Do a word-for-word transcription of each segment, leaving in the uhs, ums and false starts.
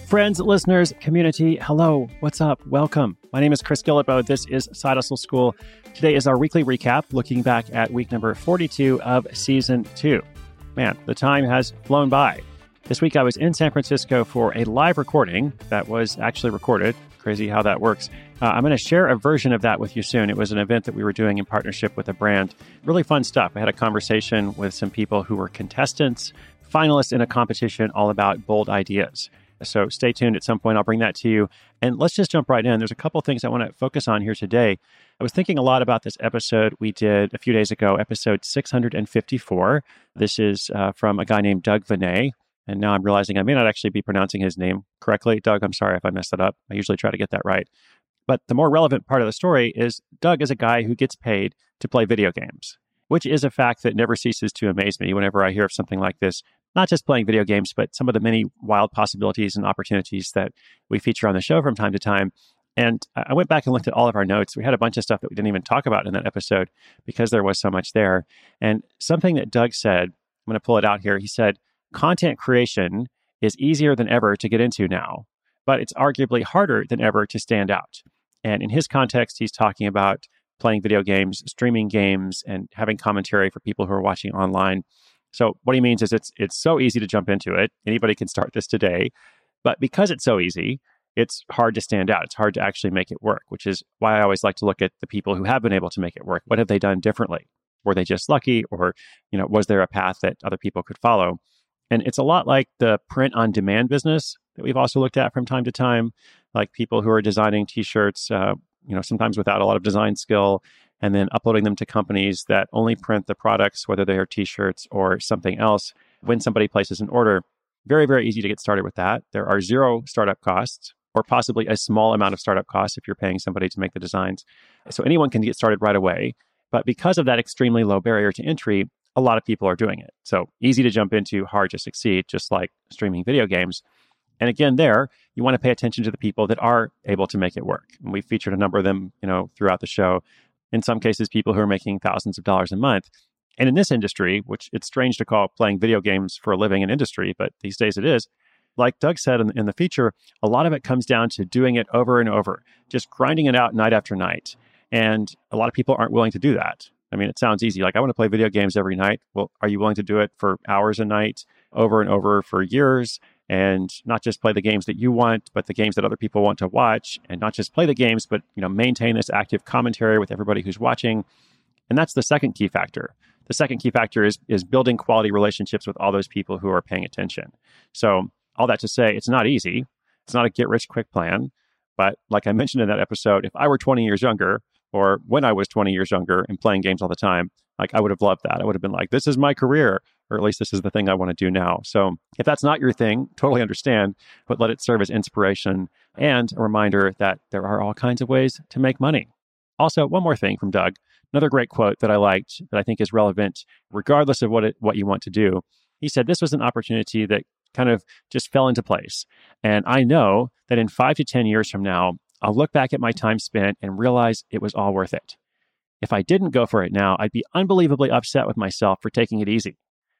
Friends, listeners, community, hello, what's up? Welcome. My name is Chris Guillebeau. This is Side Hustle School. Today is our weekly recap, looking back at week number forty-two of season two. Man, the time has flown by. This week I was in San Francisco for a live recording that was actually recorded. Crazy how that works. Uh, I'm going to share a version of that with you soon. It was an event that we were doing in partnership with a brand. Really fun stuff. I had a conversation with some people who were contestants, finalists in a competition all about bold ideas. So stay tuned. At some point, I'll bring that to you. And let's just jump right in. There's a couple things I want to focus on here today. I was thinking a lot about this episode we did a few days ago, episode six hundred fifty-four. This is uh, from a guy named Doug Vinay. And now I'm realizing I may not actually be pronouncing his name correctly. Doug, I'm sorry if I messed that up. I usually try to get that right. But the more relevant part of the story is Doug is a guy who gets paid to play video games, which is a fact that never ceases to amaze me whenever I hear of something like this. Not just playing video games, but some of the many wild possibilities and opportunities that we feature on the show from time to time. And I went back and looked at all of our notes. We had a bunch of stuff that we didn't even talk about in that episode because there was so much there. And something that Doug said, I'm going to pull it out here. He said, content creation is easier than ever to get into now, but it's arguably harder than ever to stand out. And in his context, he's talking about playing video games, streaming games, and having commentary for people who are watching online. So what he means is it's it's so easy to jump into it. Anybody can start this today. But because it's so easy, it's hard to stand out. It's hard to actually make it work, which is why I always like to look at the people who have been able to make it work. What have they done differently? Were they just lucky? Or, you know, was there a path that other people could follow? And it's a lot like the print on demand business that we've also looked at from time to time, like people who are designing t-shirts, uh, you know, sometimes without a lot of design skill, and then uploading them to companies that only print the products, whether they are t-shirts or something else, when somebody places an order. Very, very easy to get started with that. There are zero startup costs, or possibly a small amount of startup costs if you're paying somebody to make the designs. So anyone can get started right away. But because of that extremely low barrier to entry, a lot of people are doing it. So easy to jump into, hard to succeed, just like streaming video games. And again, there, you want to pay attention to the people that are able to make it work. And we've featured a number of them, you know, throughout the show. In some cases, people who are making thousands of dollars a month. And in this industry, which it's strange to call playing video games for a living an industry, but these days it is, like Doug said in, in the feature, a lot of it comes down to doing it over and over, just grinding it out night after night. And a lot of people aren't willing to do that. I mean, it sounds easy. Like, I want to play video games every night. Well, are you willing to do it for hours a night, over and over for years? And not just play the games that you want, but the games that other people want to watch, and not just play the games, but, you know, maintain this active commentary with everybody who's watching. And that's the second key factor. The second key factor is, is building quality relationships with all those people who are paying attention. So all that to say, it's not easy. It's not a get-rich-quick plan. But like I mentioned in that episode, if I were twenty years younger, or when I was twenty years younger and playing games all the time, like, I would have loved that. I would have been like, this is my career, or at least this is the thing I want to do now. So if that's not your thing, totally understand, but let it serve as inspiration and a reminder that there are all kinds of ways to make money. Also, one more thing from Doug, another great quote that I liked that I think is relevant regardless of what it, what you want to do. He said, this was an opportunity that kind of just fell into place. And I know that in five to ten years from now, I'll look back at my time spent and realize it was all worth it. If I didn't go for it now, I'd be unbelievably upset with myself for taking it easy.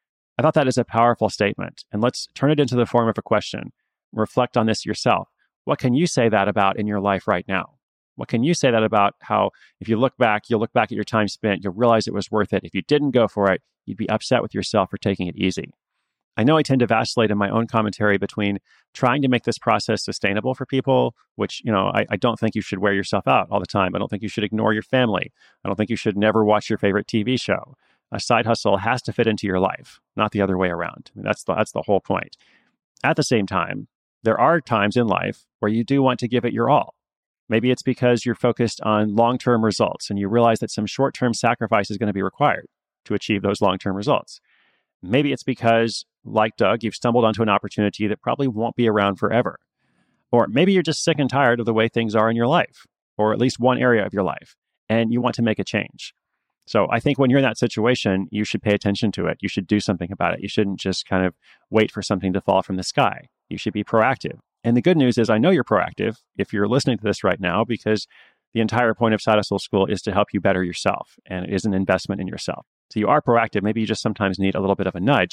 I thought that is a powerful statement. And let's turn it into the form of a question. Reflect on this yourself. What can you say that about in your life right now? What can you say that about how if you look back, you'll look back at your time spent, you'll realize it was worth it. If you didn't go for it, you'd be upset with yourself for taking it easy. I know I tend to vacillate in my own commentary between trying to make this process sustainable for people, which, you know, I, I don't think you should wear yourself out all the time. I don't think you should ignore your family. I don't think you should never watch your favorite T V show. A side hustle has to fit into your life, not the other way around. I mean, that's the, that's the whole point. At the same time, there are times in life where you do want to give it your all. Maybe it's because you're focused on long-term results and you realize that some short-term sacrifice is going to be required to achieve those long-term results. Maybe it's because, like Doug, you've stumbled onto an opportunity that probably won't be around forever. Or maybe you're just sick and tired of the way things are in your life, or at least one area of your life, and you want to make a change. So I think when you're in that situation, you should pay attention to it. You should do something about it. You shouldn't just kind of wait for something to fall from the sky. You should be proactive. And the good news is I know you're proactive if you're listening to this right now, because the entire point of Side Hustle School is to help you better yourself, and it is an investment in yourself. So you are proactive. Maybe you just sometimes need a little bit of a nudge.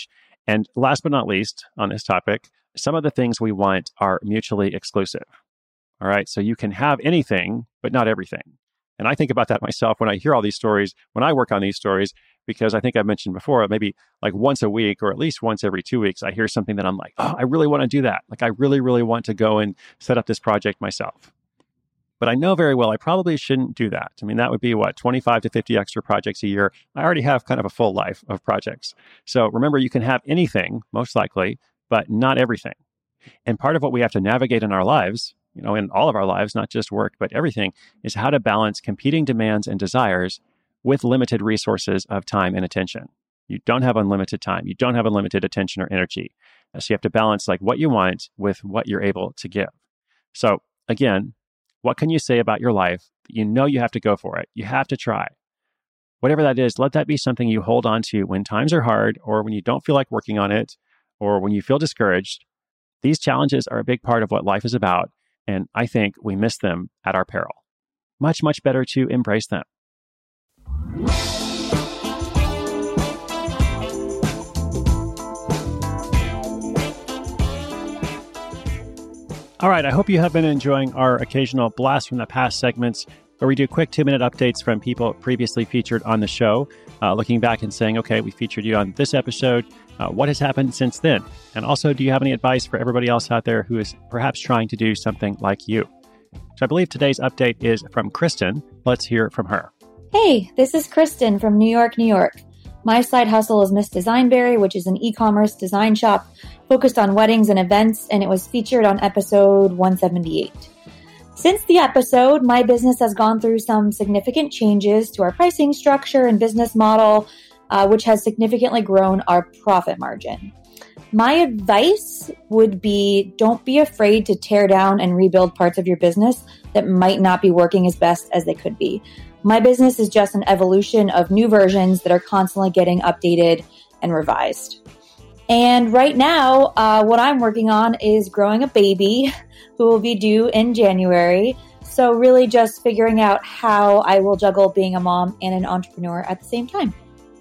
And last but not least on this topic, some of the things we want are mutually exclusive. All right. So you can have anything, but not everything. And I think about that myself when I hear all these stories, when I work on these stories, because I think I mentioned before, maybe like once a week or at least once every two weeks, I hear something that I'm like, oh, I really want to do that. Like I really, really want to go and set up this project myself. But I know very well I probably shouldn't do that. I mean, that would be what, twenty-five to fifty extra projects a year. I already have kind of a full life of projects. So remember, you can have anything, most likely, but not everything. And part of what we have to navigate in our lives, you know, in all of our lives, not just work, but everything, is how to balance competing demands and desires with limited resources of time and attention. You don't have unlimited time. You don't have unlimited attention or energy. So you have to balance like what you want with what you're able to give. So again, what can you say about your life that you know you have to go for it? You have to try. Whatever that is, let that be something you hold on to when times are hard or when you don't feel like working on it or when you feel discouraged. These challenges are a big part of what life is about, and I think we miss them at our peril. Much, much better to embrace them. All right, I hope you have been enjoying our occasional blast from the past segments where we do quick two-minute updates from people previously featured on the show, uh, looking back and saying, okay, we featured you on this episode. Uh, what has happened since then? And also, do you have any advice for everybody else out there who is perhaps trying to do something like you? So I believe today's update is from Kristen. Let's hear from her. Hey, this is Kristen from New York, New York. My side hustle is Miss Designberry, which is an e-commerce design shop focused on weddings and events, and it was featured on episode one seventy-eight. Since the episode, my business has gone through some significant changes to our pricing structure and business model, uh, which has significantly grown our profit margin. My advice would be don't be afraid to tear down and rebuild parts of your business that might not be working as best as they could be. My business is just an evolution of new versions that are constantly getting updated and revised. And right now, uh, what I'm working on is growing a baby who will be due in January. So really just figuring out how I will juggle being a mom and an entrepreneur at the same time.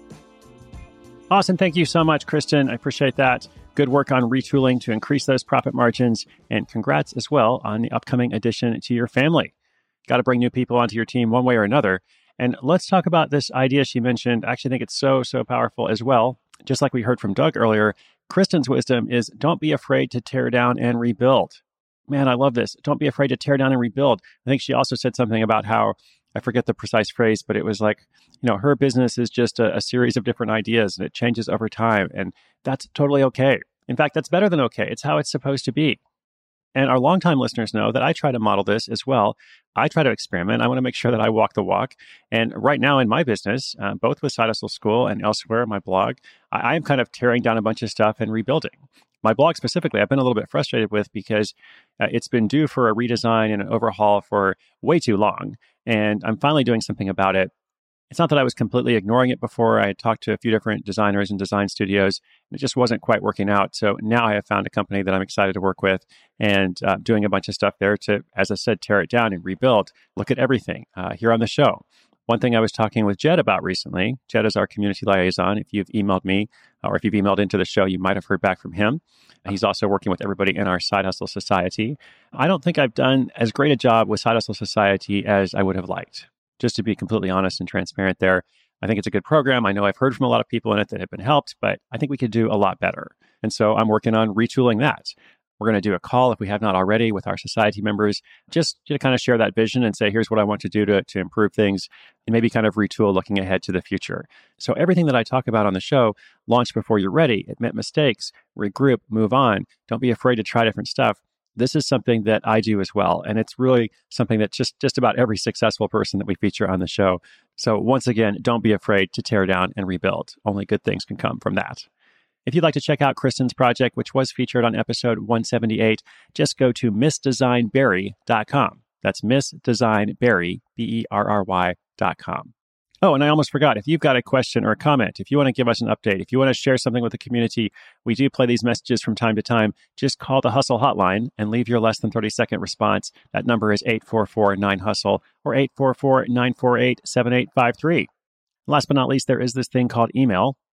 Awesome. Thank you so much, Kristen. I appreciate that. Good work on retooling to increase those profit margins. And congrats as well on the upcoming addition to your family. Got to bring new people onto your team one way or another. And let's talk about this idea she mentioned. I actually think it's so, so powerful as well. Just like we heard from Doug earlier, Kristen's wisdom is don't be afraid to tear down and rebuild. Man, I love this. Don't be afraid to tear down and rebuild. I think she also said something about how, I forget the precise phrase, but it was like, you know, her business is just a, a series of different ideas and it changes over time. And that's totally okay. In fact, that's better than okay. It's how it's supposed to be. And our longtime listeners know that I try to model this as well. I try to experiment. I want to make sure that I walk the walk. And right now in my business, uh, both with Side Hustle School and elsewhere on my blog, I am kind of tearing down a bunch of stuff and rebuilding. My blog specifically, I've been a little bit frustrated with because uh, it's been due for a redesign and an overhaul for way too long. And I'm finally doing something about it. It's not that I was completely ignoring it before. I had talked to a few different designers and design studios, and it just wasn't quite working out. So now I have found a company that I'm excited to work with and uh, doing a bunch of stuff there to, as I said, tear it down and rebuild, look at everything uh, here on the show. One thing I was talking with Jed about recently, Jed is our community liaison. If you've emailed me or if you've emailed into the show, you might have heard back from him. He's also working with everybody in our Side Hustle Society. I don't think I've done as great a job with Side Hustle Society as I would have liked. Just to be completely honest and transparent there, I think it's a good program. I know I've heard from a lot of people in it that have been helped, but I think we could do a lot better. And so I'm working on retooling that. We're going to do a call, if we have not already, with our society members, just to kind of share that vision and say, here's what I want to do to, to improve things and maybe kind of retool looking ahead to the future. So everything that I talk about on the show, launch before you're ready, admit mistakes, regroup, move on, don't be afraid to try different stuff. This is something that I do as well. And it's really something that just, just about every successful person that we feature on the show. So once again, don't be afraid to tear down and rebuild. Only good things can come from that. If you'd like to check out Kristen's project, which was featured on episode one seventy-eight, just go to miss design berry dot com. That's miss design berry, B E R R Y dot com. Oh, and I almost forgot, if you've got a question or a comment, if you want to give us an update, if you want to share something with the community, we do play these messages from time to time. Just call the Hustle Hotline and leave your less than thirty second response. That number is eight four four nine hustle or eight four four nine four eight seven eight five three. Last but not least, there is this thing called email.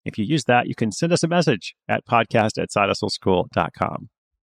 If you use that, you can send us a message at podcast at side hustle school dot com.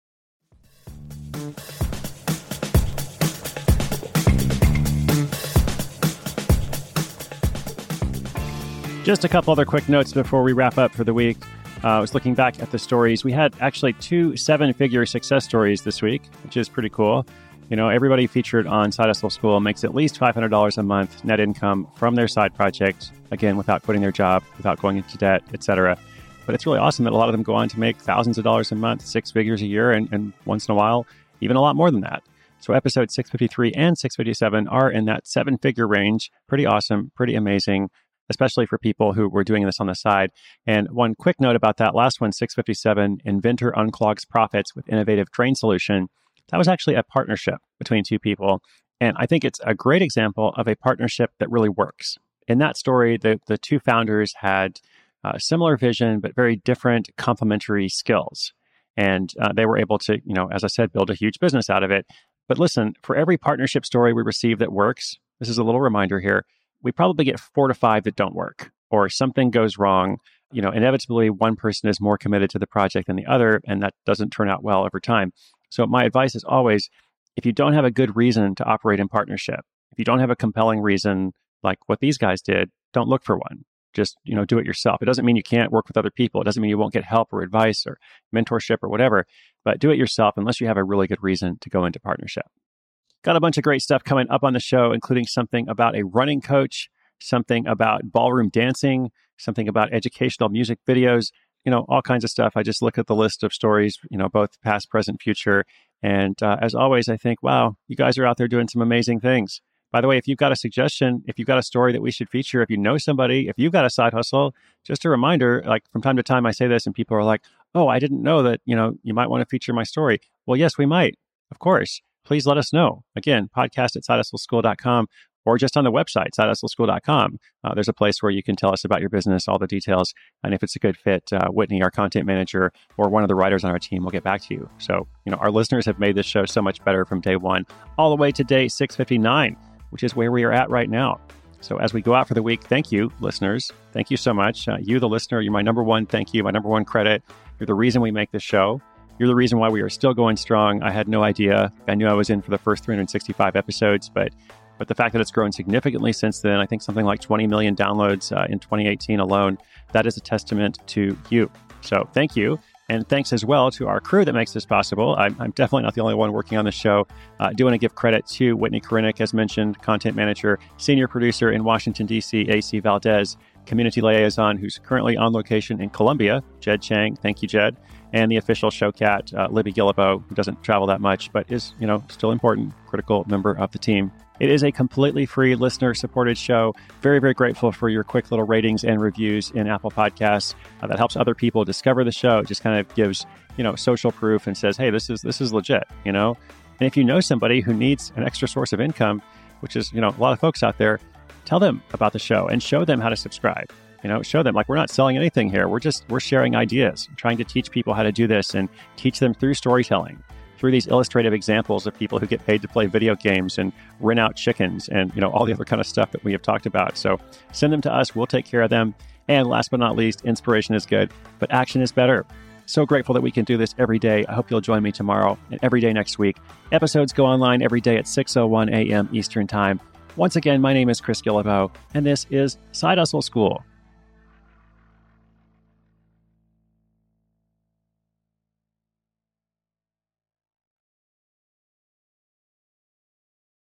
Just a couple other quick notes before we wrap up for the week. Uh, I was looking back at the stories. We had actually two seven-figure success stories this week, which is pretty cool. You know, everybody featured on Side Hustle School makes at least five hundred dollars a month net income from their side project, again, without quitting their job, without going into debt, et cetera. But it's really awesome that a lot of them go on to make thousands of dollars a month, six figures a year, and, and once in a while, even a lot more than that. So episode six fifty-three and six fifty-seven are in that seven-figure range. Pretty awesome, pretty amazing, especially for people who were doing this on the side. And one quick note about that last one, six fifty-seven, Inventor Unclogs Profits with Innovative Drain Solution. That was actually a partnership between two people. And I think it's a great example of a partnership that really works. In that story, the, the two founders had a similar vision, but very different complementary skills. And uh, they were able to, you know, as I said, build a huge business out of it. But listen, for every partnership story we receive that works, this is a little reminder here, we probably get four to five that don't work, or something goes wrong. You know, inevitably, one person is more committed to the project than the other, and that doesn't turn out well over time. So my advice is always, if you don't have a good reason to operate in partnership, if you don't have a compelling reason like what these guys did, don't look for one. Just, you know, do it yourself. It doesn't mean you can't work with other people. It doesn't mean you won't get help or advice or mentorship or whatever, but do it yourself unless you have a really good reason to go into partnership. Got a bunch of great stuff coming up on the show, including something about a running coach, something about ballroom dancing, something about educational music videos, you know, all kinds of stuff. I just look at the list of stories, you know, both past, present, future. And uh, as always, I think, wow, you guys are out there doing some amazing things. By the way, if you've got a suggestion, if you've got a story that we should feature, if you know somebody, if you've got a side hustle, just a reminder, like from time to time I say this and people are like, oh, I didn't know that, you know, you might want to feature my story. Well, yes, we might. Of course. Please let us know. Again, podcast at side hustle school dot com or just on the website, side hustle school dot com. Uh, there's a place where you can tell us about your business, all the details. And if it's a good fit, uh, Whitney, our content manager, or one of the writers on our team will get back to you. So, you know, our listeners have made this show so much better from day one, all the way to day six fifty-nine, which is where we are at right now. So as we go out for the week, thank you, listeners. Thank you so much. Uh, you, the listener, you're my number one thank you, my number one credit. You're the reason we make this show. You're the reason why we are still going strong. I had no idea. I knew I was in for the first three hundred sixty-five episodes, but but the fact that it's grown significantly since then, I think something like twenty million downloads uh, in twenty eighteen alone, that is a testament to you. So thank you. And thanks as well to our crew that makes this possible. I'm, I'm definitely not the only one working on the show. I uh, do want to give credit to Whitney Korinek, as mentioned, content manager, senior producer in Washington, D C, A C Valdez, community liaison, who's currently on location in Colombia, Jed Chang. Thank you, Jed. And the official show cat, uh, Libby Gillibo, who doesn't travel that much, but is, you know, still important, critical member of the team. It is a completely free listener-supported show. Very, very grateful for your quick little ratings and reviews in Apple Podcasts. Uh, that helps other people discover the show. It just kind of gives, you know, social proof and says, hey, this is this is legit, you know? And if you know somebody who needs an extra source of income, which is, you know, a lot of folks out there, tell them about the show and show them how to subscribe. You know, show them, like, we're not selling anything here. We're just, we're sharing ideas, trying to teach people how to do this and teach them through storytelling, through these illustrative examples of people who get paid to play video games and rent out chickens and, you know, all the other kind of stuff that we have talked about. So send them to us. We'll take care of them. And last but not least, inspiration is good, but action is better. So grateful that we can do this every day. I hope you'll join me tomorrow and every day next week. Episodes go online every day at six oh one a.m. Eastern Time. Once again, my name is Chris Gillibo, and this is Side Hustle School.